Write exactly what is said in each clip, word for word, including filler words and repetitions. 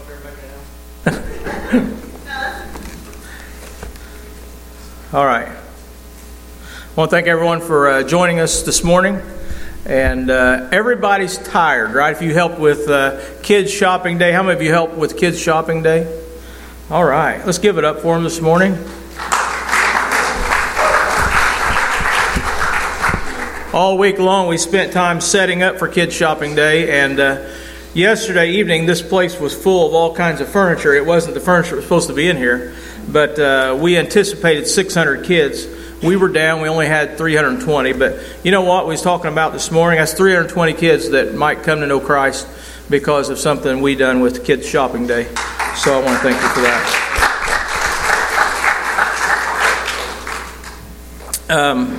All right. I want to thank everyone for uh, joining us this morning. And uh, everybody's tired, right? If you helped with uh, Kids Shopping Day, how many of you helped with Kids Shopping Day? All right. Let's give it up for them this morning. All week long, we spent time setting up for Kids Shopping Day, and uh, yesterday evening, this place was full of all kinds of furniture. It wasn't the furniture that was supposed to be in here, but uh, we anticipated six hundred kids. We were down. We only had three hundred twenty, but you know what we was talking about this morning? That's three hundred twenty kids that might come to know Christ because of something we done with Kids Shopping Day. So I want to thank you for that. Um,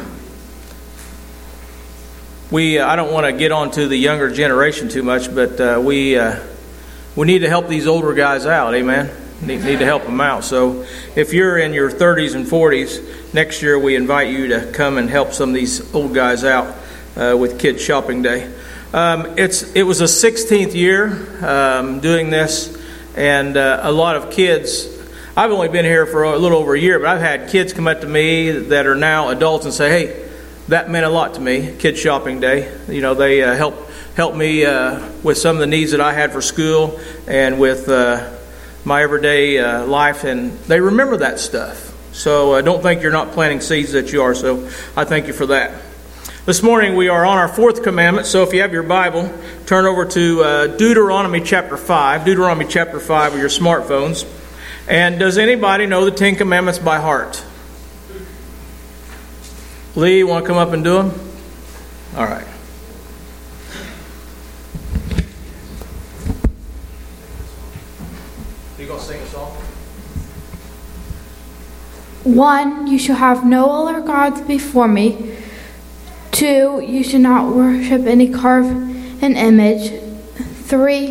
we uh, I don't want to get on to the younger generation too much, but uh, we uh, we need to help these older guys out. Amen. Need, need to help them out. So if you're in your thirties and forties, next year we invite you to come and help some of these old guys out uh, with Kids Shopping Day. Um, it's it was a sixteenth year um, doing this, and uh, a lot of kids. I've only been here for a little over a year, but I've had kids come up to me that are now adults and say, "Hey, that meant a lot to me, Kids Shopping Day." You know, they uh, help help me uh, with some of the needs that I had for school and with uh, my everyday uh, life, and they remember that stuff. So uh, don't think you're not planting seeds that you are. So I thank you for that. This morning we are on our fourth commandment. So if you have your Bible, turn over to uh, Deuteronomy chapter five. Deuteronomy chapter five with your smartphones. And does anybody know the Ten Commandments by heart? Lee, you want to come up and do them? All right. Are you going to sing a song? One, you shall have no other gods before me. Two, you should not worship any carved an image. Three,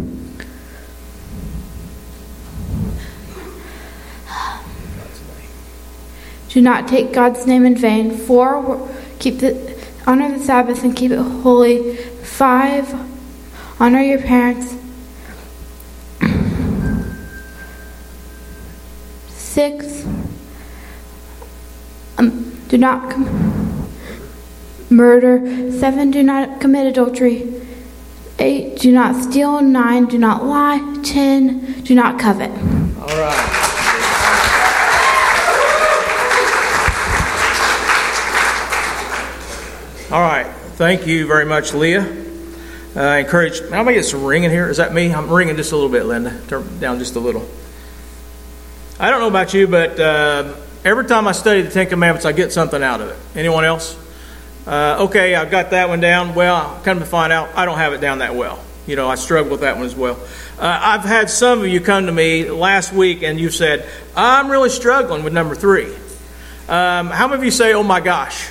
do not take God's name in vain. Four, keep the honor the Sabbath and keep it holy. Five, honor your parents. Six, um, do not com- murder. Seven, do not commit adultery. Eight, do not steal. Nine, do not lie. Ten, do not covet. All right. All right. Thank you very much, Leah. Uh, I encourage. How about get some ringing here? Is that me? I'm ringing just a little bit, Linda. Turn down just a little. I don't know about you, but uh, every time I study the Ten Commandments, I get something out of it. Anyone else? Uh, okay, I've got that one down. Well, come to find out, I don't have it down that well. You know, I struggle with that one as well. Uh, I've had some of you come to me last week, and you've said, I'm really struggling with number three. Um, how many of you say, oh my gosh?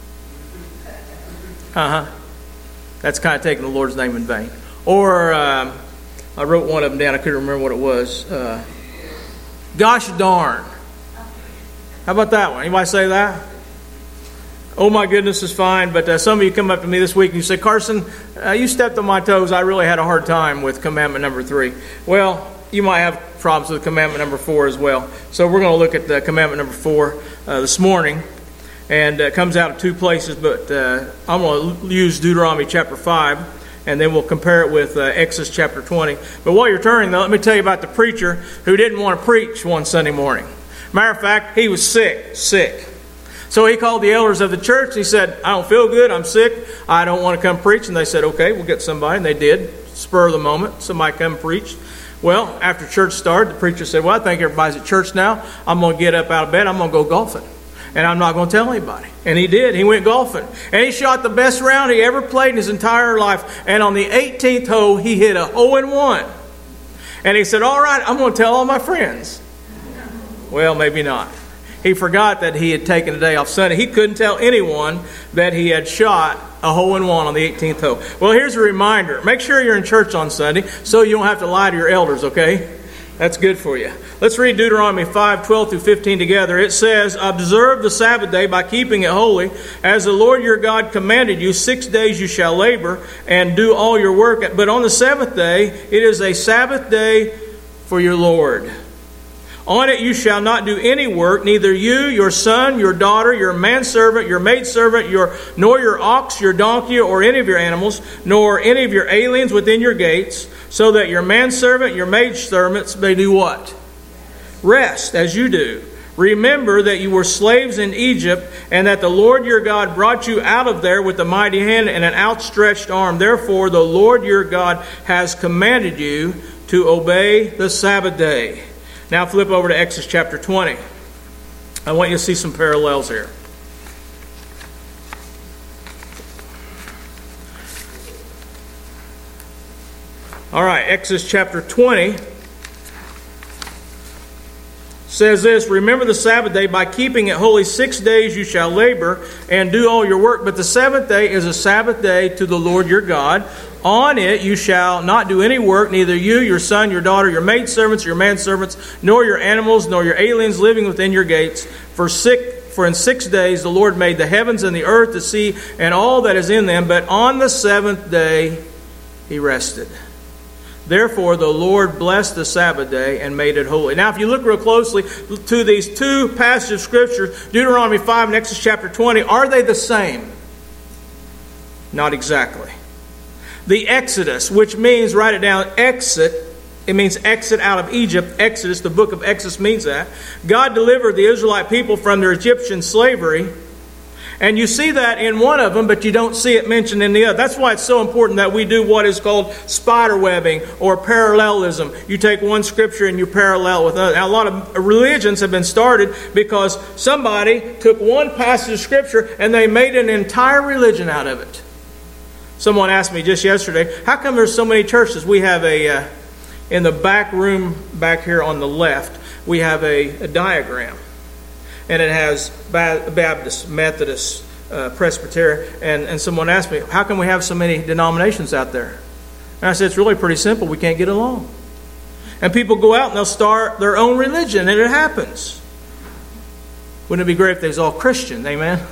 Uh-huh. That's kind of taking the Lord's name in vain. Or, um, I wrote one of them down. I couldn't remember what it was. Uh, gosh darn. How about that one? Anybody say that? Oh my goodness is fine. But uh, some of you come up to me this week and you say, Carson, uh, you stepped on my toes. I really had a hard time with commandment number three. Well, you might have problems with commandment number four as well. So we're going to look at the commandment number four uh, this morning. And it comes out of two places, but uh, I'm going to use Deuteronomy chapter five, and then we'll compare it with uh, Exodus chapter twenty. But while you're turning, though, let me tell you about the preacher who didn't want to preach one Sunday morning. Matter of fact, he was sick, sick. So he called the elders of the church. He said, I don't feel good, I'm sick, I don't want to come preach. And they said, okay, we'll get somebody. And they did, spur of the moment, somebody come preach. Well, after church started, the preacher said, well, I think everybody's at church now. I'm going to get up out of bed, I'm going to go golfing. And I'm not going to tell anybody. And he did. He went golfing. And he shot the best round he ever played in his entire life. And on the eighteenth hole, he hit a hole in one. And he said, all right, I'm going to tell all my friends. Well, maybe not. He forgot that he had taken a day off Sunday. He couldn't tell anyone that he had shot a hole in one on the eighteenth hole. Well, here's a reminder. Make sure you're in church on Sunday so you don't have to lie to your elders, okay? That's good for you. Let's read Deuteronomy five, twelve through fifteen together. It says, observe the Sabbath day by keeping it holy. As the Lord your God commanded you, six days you shall labor and do all your work. But on the seventh day, it is a Sabbath day for your Lord. On it you shall not do any work, neither you, your son, your daughter, your manservant, your maidservant, your, nor your ox, your donkey, or any of your animals, nor any of your aliens within your gates, so that your manservant, your maidservants may do what? Rest, as you do. Remember that you were slaves in Egypt, and that the Lord your God brought you out of there with a mighty hand and an outstretched arm. Therefore, the Lord your God has commanded you to obey the Sabbath day. Now flip over to Exodus chapter twenty. I want you to see some parallels here. All right, Exodus chapter twenty says this, remember the Sabbath day, by keeping it holy. Six days you shall labor and do all your work, but the seventh day is a Sabbath day to the Lord your God. On it you shall not do any work, neither you, your son, your daughter, your maidservants, your manservants, nor your animals, nor your aliens living within your gates. For six, for in six days the Lord made the heavens and the earth, the sea, and all that is in them, but on the seventh day he rested. Therefore, the Lord blessed the Sabbath day and made it holy. Now, if you look real closely to these two passages of Scripture, Deuteronomy five and Exodus chapter twenty, are they the same? Not exactly. The Exodus, which means, write it down, exit, it means exit out of Egypt. Exodus, the book of Exodus means that. God delivered the Israelite people from their Egyptian slavery. And you see that in one of them, but you don't see it mentioned in the other. That's why it's so important that we do what is called spider webbing or parallelism. You take one scripture and you parallel with another. Now, a lot of religions have been started because somebody took one passage of scripture and they made an entire religion out of it. Someone asked me just yesterday, how come there's so many churches? We have a, uh, in the back room back here on the left, we have a, a diagram. And it has Baptist, Methodist, uh, Presbyterian. And, and someone asked me, how come we have so many denominations out there? And I said, it's really pretty simple. We can't get along. And people go out and they'll start their own religion, and it happens. Wouldn't it be great if they was all Christian? Amen?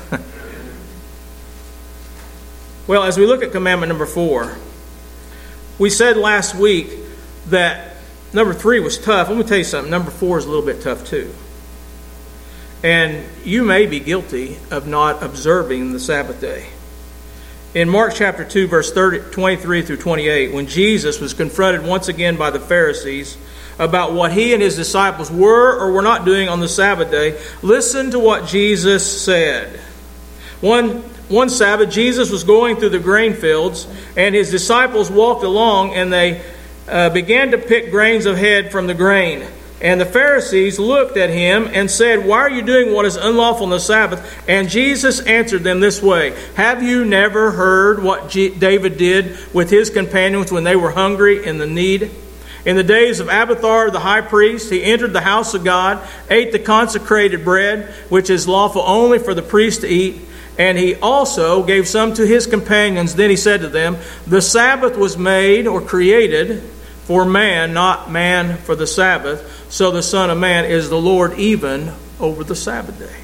Well, as we look at commandment number four, we said last week that number three was tough. Let me tell you something. Number four is a little bit tough too. And you may be guilty of not observing the Sabbath day. In Mark chapter two, verse thirty, twenty-three through twenty-eight, when Jesus was confronted once again by the Pharisees about what he and his disciples were or were not doing on the Sabbath day, listen to what Jesus said. One, one Sabbath, Jesus was going through the grain fields, and his disciples walked along, and they uh, began to pick grains of head from the grain. And the Pharisees looked at him and said, why are you doing what is unlawful on the Sabbath? And Jesus answered them this way, have you never heard what G- David did with his companions when they were hungry and in need? In the days of Abiathar the high priest, he entered the house of God, ate the consecrated bread, which is lawful only for the priest to eat, and he also gave some to his companions. Then he said to them, the Sabbath was made or created for man, not man for the Sabbath. So the Son of Man is the Lord even over the Sabbath day.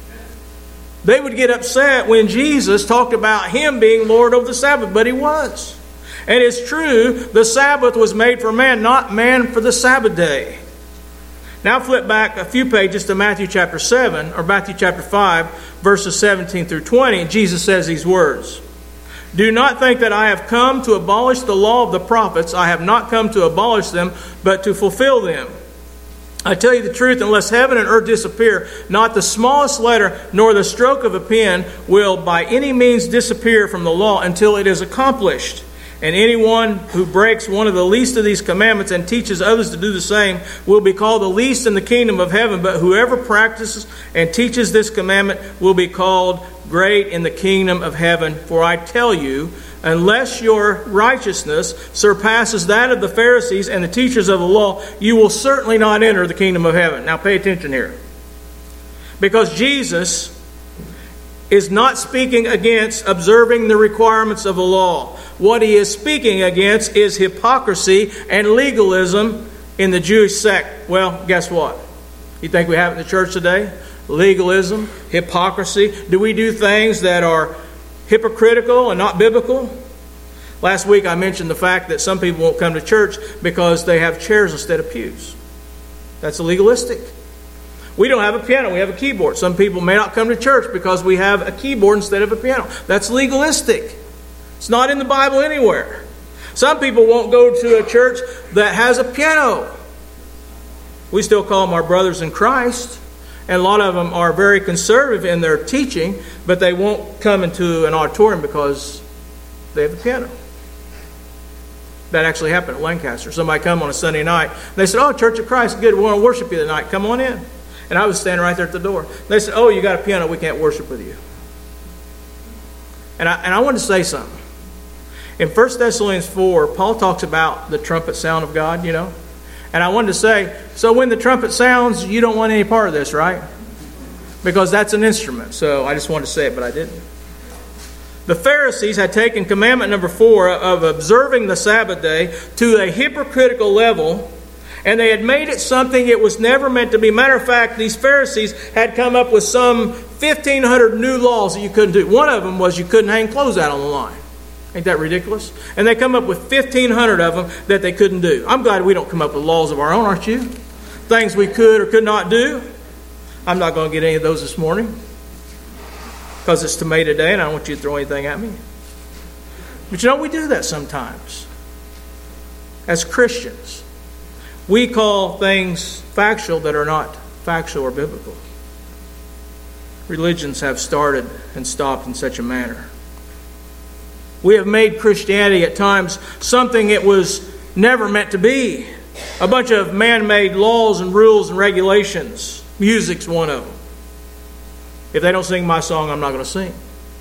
They would get upset when Jesus talked about him being Lord over the Sabbath, but he was. And it's true, the Sabbath was made for man, not man for the Sabbath day. Now flip back a few pages to Matthew chapter seven, or Matthew chapter five, verses seventeen through twenty. And Jesus says these words. Do not think that I have come to abolish the law of the prophets. I have not come to abolish them, but to fulfill them. I tell you the truth, unless heaven and earth disappear, not the smallest letter nor the stroke of a pen will by any means disappear from the law until it is accomplished. And anyone who breaks one of the least of these commandments and teaches others to do the same will be called the least in the kingdom of heaven. But whoever practices and teaches this commandment will be called great in the kingdom of heaven. For I tell you, unless your righteousness surpasses that of the Pharisees and the teachers of the law, you will certainly not enter the kingdom of heaven. Now pay attention here. Because Jesus is not speaking against observing the requirements of the law. What he is speaking against is hypocrisy and legalism in the Jewish sect. Well, guess what? You think we have it in the church today? Legalism, hypocrisy. Do we do things that are hypocritical and not biblical? Last week I mentioned the fact that some people won't come to church because they have chairs instead of pews. That's legalistic. We don't have a piano, we have a keyboard. Some people may not come to church because we have a keyboard instead of a piano. That's legalistic. It's not in the Bible anywhere. Some people won't go to a church that has a piano. We still call them our brothers in Christ. And a lot of them are very conservative in their teaching, but they won't come into an auditorium because they have a piano. That actually happened at Lancaster. Somebody come on a Sunday night. They said, "Oh, Church of Christ, good. We want to worship you tonight. Come on in." And I was standing right there at the door. They said, "Oh, you got a piano. We can't worship with you." And I, and I wanted to say something. In First Thessalonians four, Paul talks about the trumpet sound of God, you know. And I wanted to say, so when the trumpet sounds, you don't want any part of this, right? Because that's an instrument. So I just wanted to say it, but I didn't. The Pharisees had taken commandment number four of observing the Sabbath day to a hypocritical level, and they had made it something it was never meant to be. Matter of fact, these Pharisees had come up with some fifteen hundred new laws that you couldn't do. One of them was you couldn't hang clothes out on the line. Ain't that ridiculous? And they come up with fifteen hundred of them that they couldn't do. I'm glad we don't come up with laws of our own, aren't you? Things we could or could not do. I'm not going to get any of those this morning because it's tomato day and I don't want you to throw anything at me. But you know, we do that sometimes. As Christians, we call things factual that are not factual or biblical. Religions have started and stopped in such a manner. We have made Christianity at times something it was never meant to be. A bunch of man-made laws and rules and regulations. Music's one of them. If they don't sing my song, I'm not going to sing.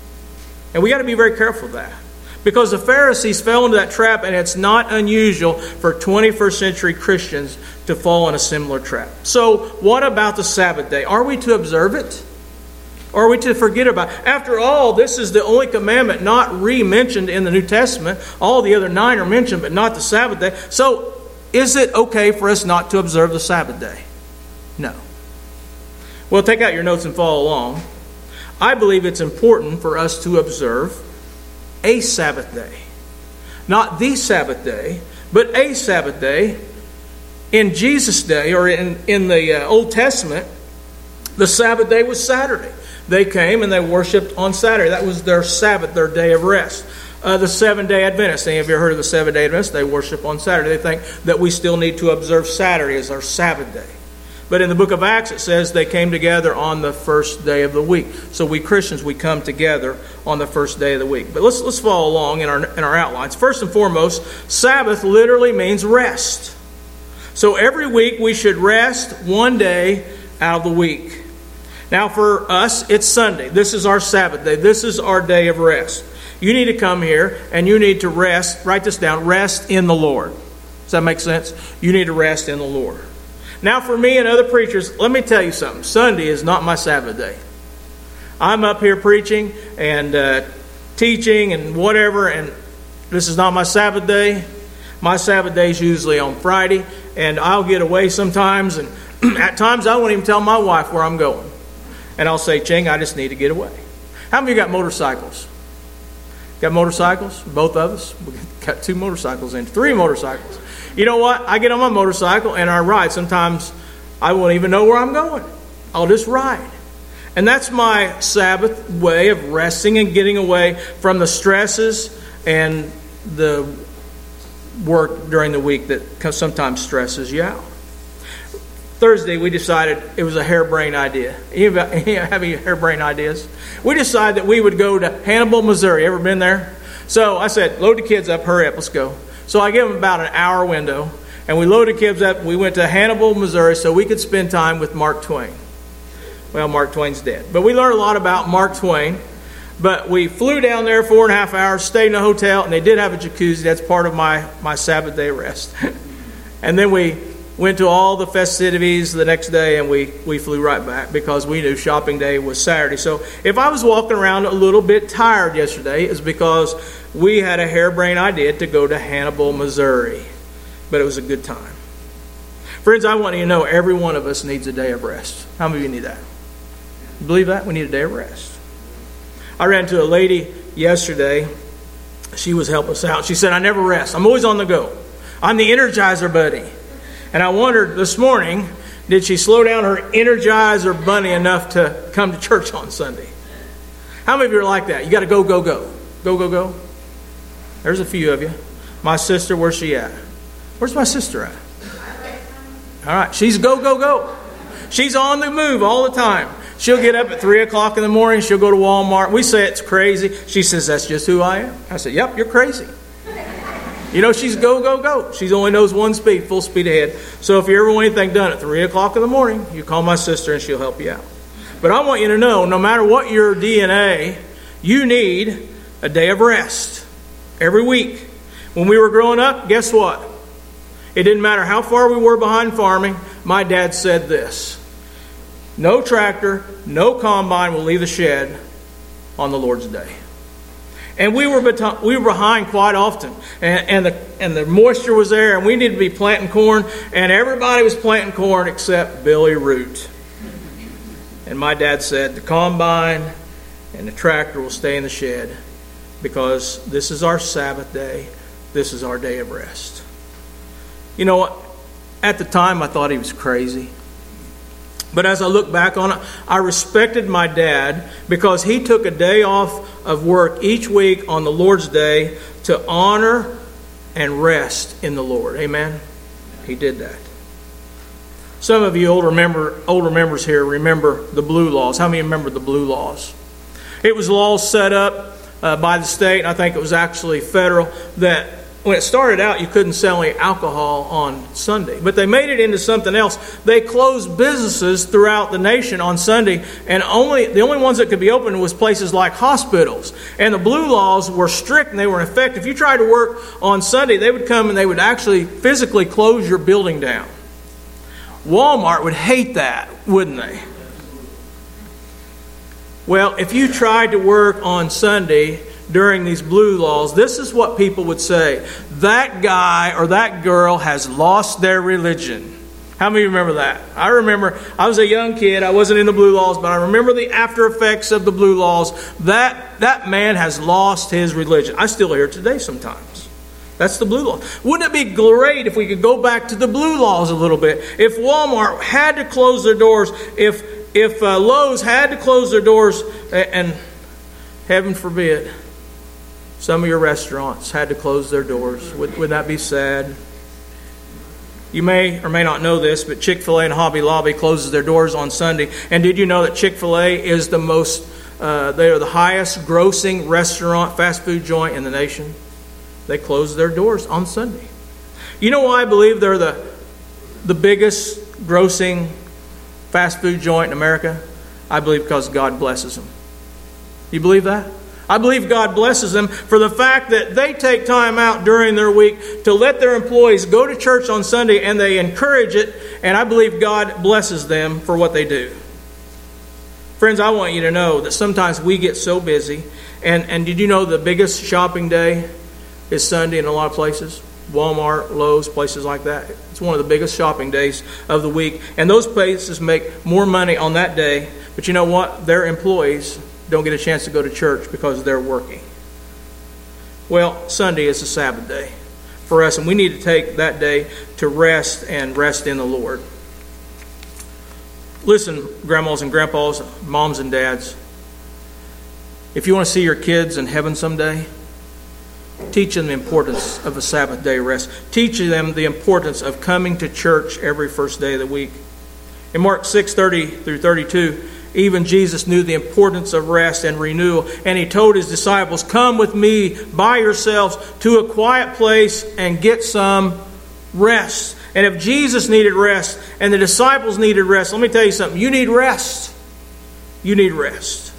And we got to be very careful of that. Because the Pharisees fell into that trap, and it's not unusual for twenty-first century Christians to fall in a similar trap. So, what about the Sabbath day? Are we to observe it? Or are we to forget about it? After all, this is the only commandment not re-mentioned in the New Testament. All the other nine are mentioned, but not the Sabbath day. So, is it okay for us not to observe the Sabbath day? No. Well, take out your notes and follow along. I believe it's important for us to observe a Sabbath day. Not the Sabbath day, but a Sabbath day. In Jesus' day, or in, in the uh, Old Testament, the Sabbath day was Saturday. They came and they worshipped on Saturday. That was their Sabbath, their day of rest. Uh, the Seventh-day Adventists, any of you heard of the Seventh-day Adventists? They worship on Saturday. They think that we still need to observe Saturday as our Sabbath day. But in the book of Acts, it says they came together on the first day of the week. So we Christians, we come together on the first day of the week. But let's let's follow along in our in our outlines. First and foremost, Sabbath literally means rest. So every week we should rest one day out of the week. Now for us, it's Sunday. This is our Sabbath day. This is our day of rest. You need to come here and you need to rest. Write this down. Rest in the Lord. Does that make sense? You need to rest in the Lord. Now for me and other preachers, let me tell you something. Sunday is not my Sabbath day. I'm up here preaching and uh, teaching and whatever, and this is not my Sabbath day. My Sabbath day is usually on Friday, and I'll get away sometimes, and at times I won't even tell my wife where I'm going. And I'll say, Ching, I just need to get away. How many of you got motorcycles? Got motorcycles? Both of us? We got two motorcycles in, three motorcycles. You know what? I get on my motorcycle and I ride. Sometimes I won't even know where I'm going. I'll just ride. And that's my Sabbath way of resting and getting away from the stresses and the work during the week that sometimes stresses you out. Thursday, we decided it was a harebrained idea. You have any harebrained ideas? We decided that we would go to Hannibal, Missouri. Ever been there? So I said, load the kids up, hurry up, let's go. So I gave them about an hour window, and we loaded kids up. We went to Hannibal, Missouri, so we could spend time with Mark Twain. Well, Mark Twain's dead. But we learned a lot about Mark Twain. But we flew down there four and a half hours, stayed in a hotel, and they did have a jacuzzi. That's part of my, my Sabbath day rest. And then we went to all the festivities the next day, and we, we flew right back because we knew shopping day was Saturday. So if I was walking around a little bit tired yesterday, it's because we had a harebrained idea to go to Hannibal, Missouri. But it was a good time. Friends, I want you to know every one of us needs a day of rest. How many of you need that? You believe that? We need a day of rest. I ran into a lady yesterday, she was helping us out. She said, I never rest. I'm always on the go. I'm the Energizer Bunny. And I wondered this morning, did she slow down her Energizer Bunny enough to come to church on Sunday? How many of you are like that? You got to go, go, go. Go, go, go. There's a few of you. My sister, where's she at? Where's my sister at? All right, she's go, go, go. She's on the move all the time. She'll get up at three o'clock in the morning. She'll go to Walmart. We say it's crazy. She says, that's just who I am. I said, yep, you're crazy. You know, she's go, go, go. She only knows one speed, full speed ahead. So if you ever want anything done at three o'clock in the morning, you call my sister and she'll help you out. But I want you to know, no matter what your D N A, you need a day of rest every week. When we were growing up, guess what? It didn't matter how far we were behind farming. My dad said this: no tractor, no combine will leave the shed on the Lord's day. And we were bet- we were behind quite often, and, and the and the moisture was there, and we needed to be planting corn, and everybody was planting corn except Billy Root. And my dad said, the combine and the tractor will stay in the shed because this is our Sabbath day. This is our day of rest. You know what? At the time, I thought he was crazy. But as I look back on it, I respected my dad because he took a day off of work each week on the Lord's day to honor and rest in the Lord. Amen? He did that. Some of you older, member, older members here remember the Blue Laws. How many remember the Blue Laws? It was laws set up uh, by the state, and I think it was actually federal, that when it started out, you couldn't sell any alcohol on Sunday. But they made it into something else. They closed businesses throughout the nation on Sunday, and only the only ones that could be open was places like hospitals. And the Blue Laws were strict, and they were in effect. If you tried to work on Sunday, they would come and they would actually physically close your building down. Walmart would hate that, wouldn't they? Well, if you tried to work on Sunday during these Blue Laws, this is what people would say: that guy or that girl has lost their religion. How many remember that? I remember, I was a young kid, I wasn't in the Blue Laws, but I remember the after effects of the Blue Laws. That, that man has lost his religion. I still hear it today sometimes. That's the Blue Laws. Wouldn't it be great if we could go back to the Blue Laws a little bit? If Walmart had to close their doors, if if uh, Lowe's had to close their doors, and heaven forbid, some of your restaurants had to close their doors. Would, would that be sad? You may or may not know this, but Chick-fil-A and Hobby Lobby closes their doors on Sunday. And did you know that Chick-fil-A is the most, uh, they are the highest grossing restaurant, fast food joint in the nation? They close their doors on Sunday. You know why I believe they're the, the biggest grossing fast food joint in America? I believe because God blesses them. You believe that? I believe God blesses them for the fact that they take time out during their week to let their employees go to church on Sunday, and they encourage it, and I believe God blesses them for what they do. Friends, I want you to know that sometimes we get so busy, and, and did you know the biggest shopping day is Sunday in a lot of places? Walmart, Lowe's, places like that. It's one of the biggest shopping days of the week, and those places make more money on that day, but you know what? Their employees don't get a chance to go to church because they're working. Well, Sunday is a Sabbath day for us, and we need to take that day to rest and rest in the Lord. Listen, grandmas and grandpas, moms and dads, if you want to see your kids in heaven someday, teach them the importance of a Sabbath day rest. Teach them the importance of coming to church every first day of the week. In Mark six, thirty through thirty-two, even Jesus knew the importance of rest and renewal, and he told his disciples, come with me by yourselves to a quiet place and get some rest. And if Jesus needed rest and the disciples needed rest, let me tell you something. You need rest. You need rest.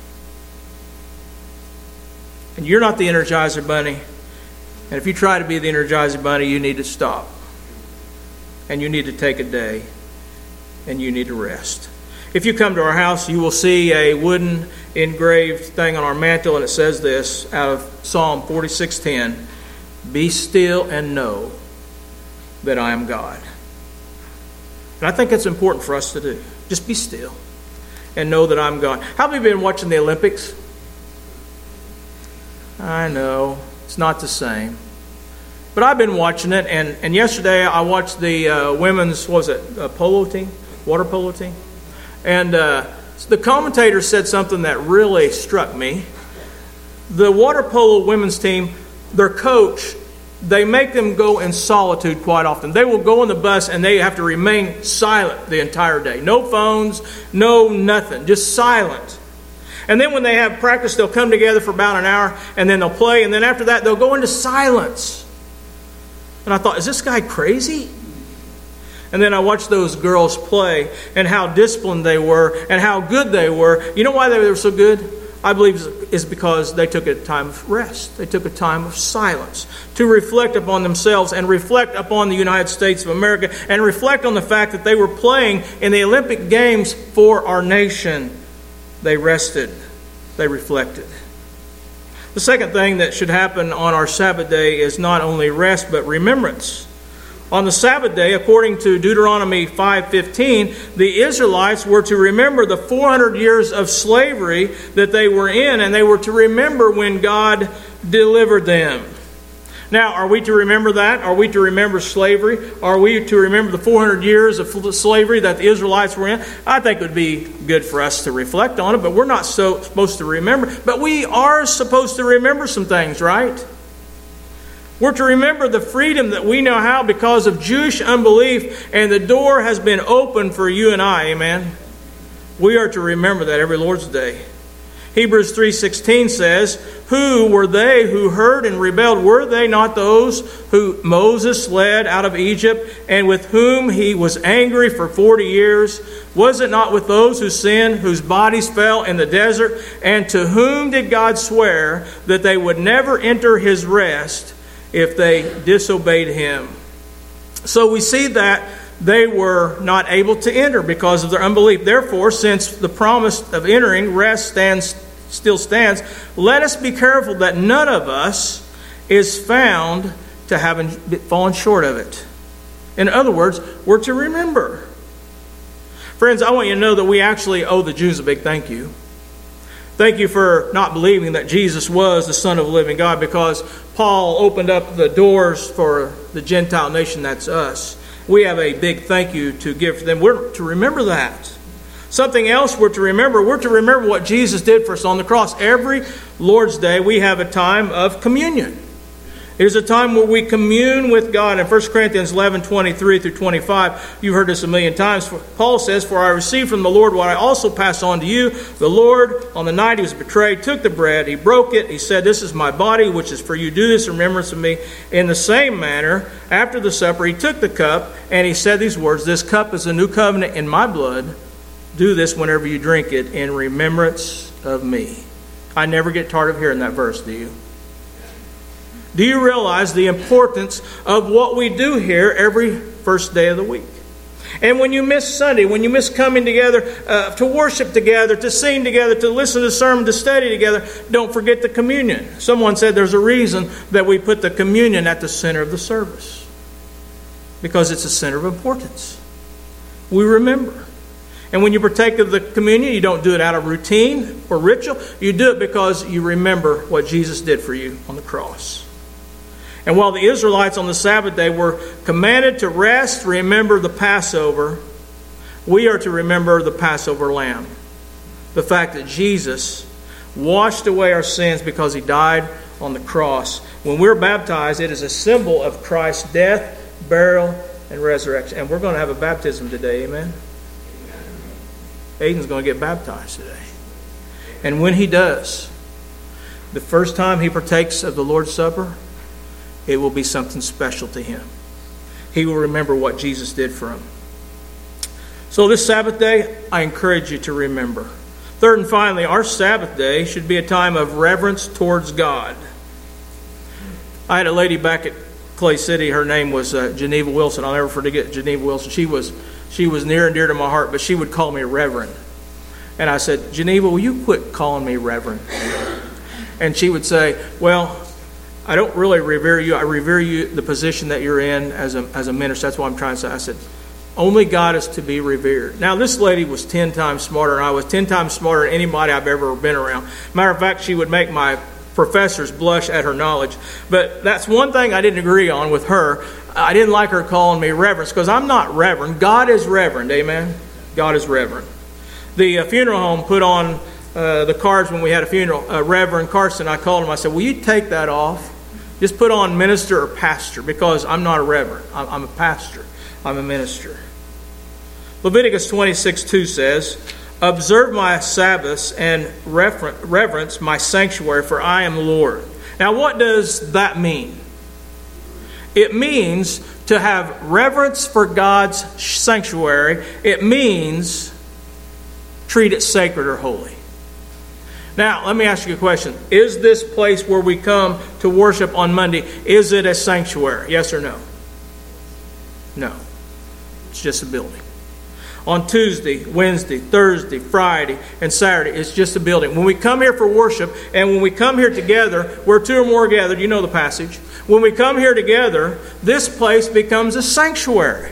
And you're not the Energizer Bunny. And if you try to be the Energizer Bunny, you need to stop. And you need to take a day. And you need to rest. If you come to our house, you will see a wooden engraved thing on our mantle, and it says this out of Psalm forty-six ten, be still and know that I am God. And I think that's important for us to do. Just be still and know that I'm God. How many have been watching the Olympics? I know. It's not the same. But I've been watching it, and, and yesterday I watched the uh, women's, what was it, uh, polo team? Water polo team? And uh, the commentator said something that really struck me. The water polo women's team, their coach, they make them go in solitude quite often. They will go on the bus and they have to remain silent the entire day. No phones, no nothing, just silent. And then when they have practice, they'll come together for about an hour and then they'll play. And then after that, they'll go into silence. And I thought, is this guy crazy? And then I watched those girls play and how disciplined they were and how good they were. You know why they were so good? I believe is because they took a time of rest. They took a time of silence to reflect upon themselves and reflect upon the United States of America and reflect on the fact that they were playing in the Olympic Games for our nation. They rested. They reflected. The second thing that should happen on our Sabbath day is not only rest but remembrance. On the Sabbath day, according to Deuteronomy five fifteen, the Israelites were to remember the four hundred years of slavery that they were in, and they were to remember when God delivered them. Now, are we to remember that? Are we to remember slavery? Are we to remember the four hundred years of slavery that the Israelites were in? I think it would be good for us to reflect on it, but we're not so supposed to remember. But we are supposed to remember some things, right? We're to remember the freedom that we now have because of Jewish unbelief, and the door has been opened for you and I, amen? We are to remember that every Lord's Day. Hebrews three sixteen says, "Who were they who heard and rebelled? Were they not those who Moses led out of Egypt, and with whom he was angry for forty years? Was it not with those who sinned, whose bodies fell in the desert? And to whom did God swear that they would never enter his rest if they disobeyed him?" So we see that they were not able to enter because of their unbelief. Therefore, since the promise of entering rest stands, still stands, let us be careful that none of us is found to have fallen short of it. In other words, we're to remember. Friends, I want you to know that we actually owe the Jews a big thank you. Thank you for not believing that Jesus was the Son of the living God, because Paul opened up the doors for the Gentile nation, that's us. We have a big thank you to give for them. We're to remember that. Something else we're to remember, we're to remember what Jesus did for us on the cross. Every Lord's Day we have a time of communion. It is a time where we commune with God. In First Corinthians eleven, twenty-three through twenty-five, you've heard this a million times. Paul says, "For I received from the Lord what I also passed on to you. The Lord, on the night he was betrayed, took the bread. He broke it. He said, 'This is my body, which is for you. Do this in remembrance of me.' In the same manner, after the supper, he took the cup, and he said these words, 'This cup is a new covenant in my blood. Do this whenever you drink it in remembrance of me.'" I never get tired of hearing that verse, do you? Do you realize the importance of what we do here every first day of the week? And when you miss Sunday, when you miss coming together uh, to worship together, to sing together, to listen to the sermon, to study together, don't forget the communion. Someone said there's a reason that we put the communion at the center of the service. Because it's a center of importance. We remember. And when you partake of the communion, you don't do it out of routine or ritual. You do it because you remember what Jesus did for you on the cross. And while the Israelites on the Sabbath day were commanded to rest, remember the Passover, we are to remember the Passover lamb. The fact that Jesus washed away our sins because he died on the cross. When we're baptized, it is a symbol of Christ's death, burial, and resurrection. And we're going to have a baptism today, amen? Aiden's going to get baptized today. And when he does, the first time he partakes of the Lord's Supper, it will be something special to him. He will remember what Jesus did for him. So this Sabbath day, I encourage you to remember. Third and finally, our Sabbath day should be a time of reverence towards God. I had a lady back at Clay City. Her name was uh, Geneva Wilson. I'll never forget Geneva Wilson. She was she was near and dear to my heart, but she would call me Reverend. And I said, "Geneva, will you quit calling me Reverend?" And she would say, "Well, I don't really revere you. I revere you, the position that you're in as a as a minister. That's what I'm trying to say." I said, "Only God is to be revered." Now, this lady was ten times smarter than I was, ten times smarter than anybody I've ever been around. Matter of fact, she would make my professors blush at her knowledge. But that's one thing I didn't agree on with her. I didn't like her calling me reverend, because I'm not reverend. God is reverend, amen? God is reverend. The uh, funeral home put on uh, the cards when we had a funeral. Uh, Reverend Carson, I called him. I said, will you take that off? Just put on minister or pastor, because I'm not a reverend. I'm, I'm a pastor. I'm a minister. Leviticus twenty-six two says, observe my Sabbaths and refer- reverence my sanctuary, for I am the Lord. Now, what does that mean? It means to have reverence for God's sanctuary. It means treat it sacred or holy. Now, let me ask you a question. Is this place where we come to worship on Monday, is it a sanctuary? Yes or no? No. It's just a building. On Tuesday, Wednesday, Thursday, Friday, and Saturday, it's just a building. When we come here for worship, and when we come here together, where two or more are gathered, you know the passage. When we come here together, this place becomes a sanctuary.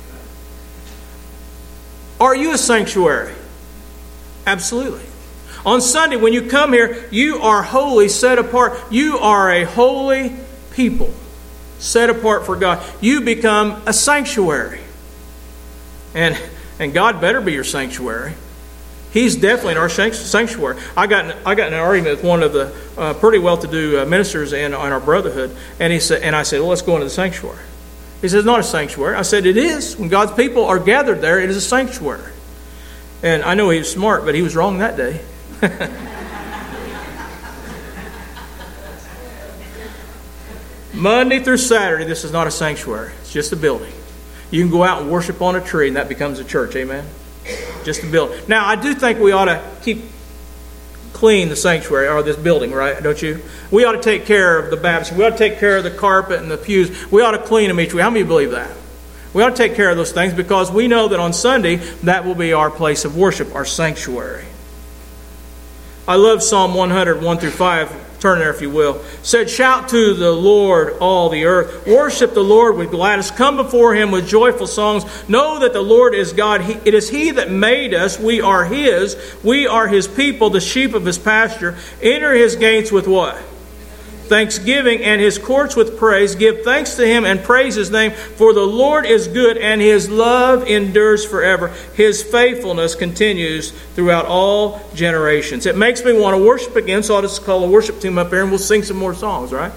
Are you a sanctuary? Absolutely. On Sunday, when you come here, you are holy, set apart. You are a holy people, set apart for God. You become a sanctuary. And and God better be your sanctuary. He's definitely our sanctuary. I got in, I got in an argument with one of the uh, pretty well-to-do uh, ministers in, in our brotherhood, and he said, and I said, well, let's go into the sanctuary. He said, it's not a sanctuary. I said, it is. When God's people are gathered there, it is a sanctuary. And I know he was smart, but he was wrong that day. Monday through Saturday, this is not a sanctuary. It's just a building. You can go out and worship on a tree, and that becomes a church. Amen? Just a building. Now, I do think we ought to keep clean the sanctuary, or this building, right? Don't you? We ought to take care of the baptism. We ought to take care of the carpet and the pews. We ought to clean them each week. How many believe that? We ought to take care of those things, because we know that on Sunday, that will be our place of worship, our sanctuary. I love Psalm one hundred, one through five. Turn there if you will. It said, shout to the Lord, all the earth. Worship the Lord with gladness. Come before Him with joyful songs. Know that the Lord is God. He, it is He that made us. We are His. We are His people, the sheep of His pasture. Enter His gates with what? Thanksgiving, and His courts with praise. Give thanks to Him and praise His name. For the Lord is good, and His love endures forever. His faithfulness continues throughout all generations. It makes me want to worship again, so I'll just call the worship team up here and we'll sing some more songs, right?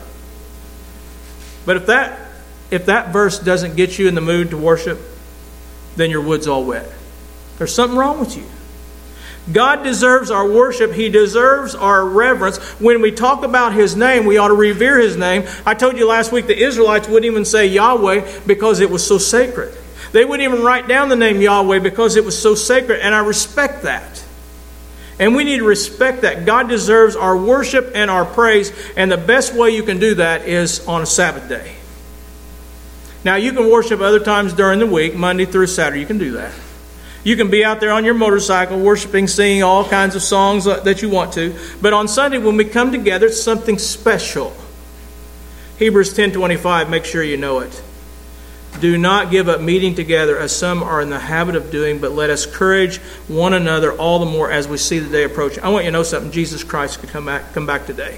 But if that if that verse doesn't get you in the mood to worship, then your wood's all wet. There's something wrong with you. God deserves our worship. He deserves our reverence. When we talk about His name, we ought to revere His name. I told you last week the Israelites wouldn't even say Yahweh because it was so sacred. They wouldn't even write down the name Yahweh because it was so sacred, and I respect that. And we need to respect that. God deserves our worship and our praise, and the best way you can do that is on a Sabbath day. Now, you can worship other times during the week, Monday through Saturday. You can do that. You can be out there on your motorcycle worshiping, singing all kinds of songs that you want to. But on Sunday, when we come together, it's something special. Hebrews ten twenty-five, make sure you know it. Do not give up meeting together as some are in the habit of doing, but let us encourage one another all the more as we see the day approaching. I want you to know something. Jesus Christ could come back, come back today.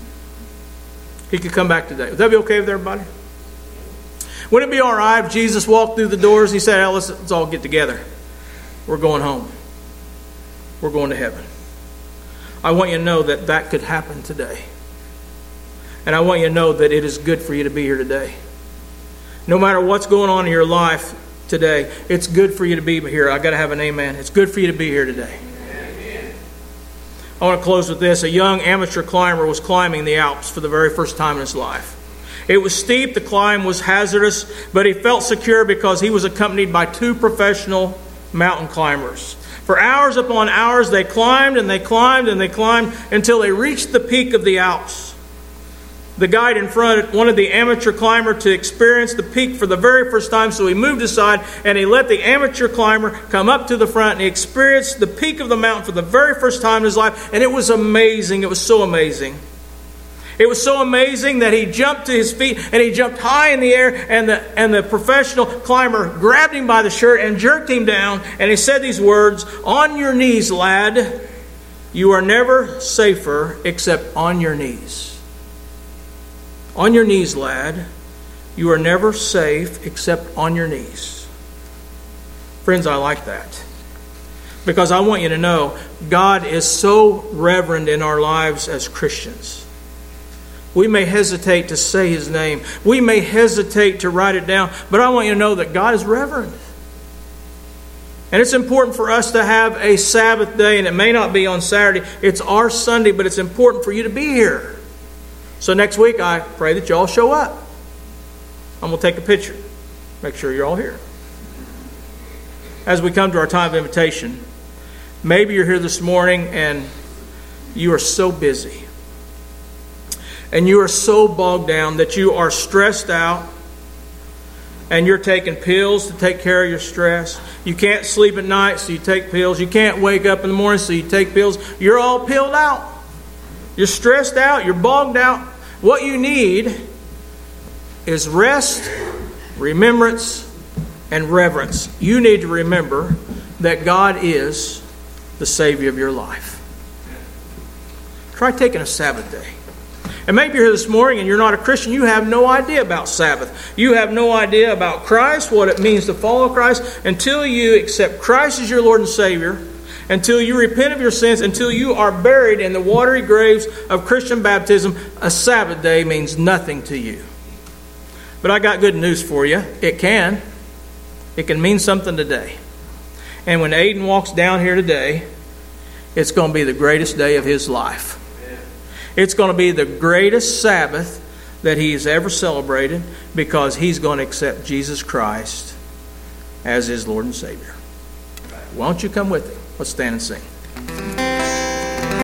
He could come back today. Would that be okay with everybody? Wouldn't it be all right if Jesus walked through the doors and He said, hey, let's, let's all get together. We're going home. We're going to heaven. I want you to know that that could happen today. And I want you to know that it is good for you to be here today. No matter what's going on in your life today, it's good for you to be here. I got to have an amen. It's good for you to be here today. Amen. I want to close with this. A young amateur climber was climbing the Alps for the very first time in his life. It was steep. The climb was hazardous, but he felt secure because he was accompanied by two professional mountain climbers. For hours upon hours, they climbed and they climbed and they climbed until they reached the peak of the Alps. The guide in front wanted the amateur climber to experience the peak for the very first time, so he moved aside and he let the amateur climber come up to the front, and he experienced the peak of the mountain for the very first time in his life, and it was amazing. It was so amazing. It was so amazing that he jumped to his feet, and he jumped high in the air, and the and the professional climber grabbed him by the shirt and jerked him down, and he said these words, "On your knees, lad. You are never safer except on your knees. On your knees, lad. You are never safe except on your knees. Friends, I like that. Because I want you to know, God is so reverent in our lives as Christians. We may hesitate to say His name. We may hesitate to write it down. But I want you to know that God is reverent. And it's important for us to have a Sabbath day. And it may not be on Saturday. It's our Sunday. But it's important for you to be here. So next week, I pray that you all show up. I'm going to take a picture. Make sure you're all here. As we come to our time of invitation, maybe you're here this morning and you are so busy. And you are so bogged down that you are stressed out. And you're taking pills to take care of your stress. You can't sleep at night, so you take pills. You can't wake up in the morning, so you take pills. You're all pilled out. You're stressed out. You're bogged out. What you need is rest, remembrance, and reverence. You need to remember that God is the Savior of your life. Try taking a Sabbath day. And maybe you're here this morning and you're not a Christian. You have no idea about Sabbath. You have no idea about Christ, what it means to follow Christ. Until you accept Christ as your Lord and Savior, until you repent of your sins, until you are buried in the watery graves of Christian baptism, a Sabbath day means nothing to you. But I got good news for you. It can. It can mean something today. And when Aiden walks down here today, it's going to be the greatest day of his life. It's going to be the greatest Sabbath that he has ever celebrated because he's going to accept Jesus Christ as his Lord and Savior. Why don't you come with him? Let's stand and sing.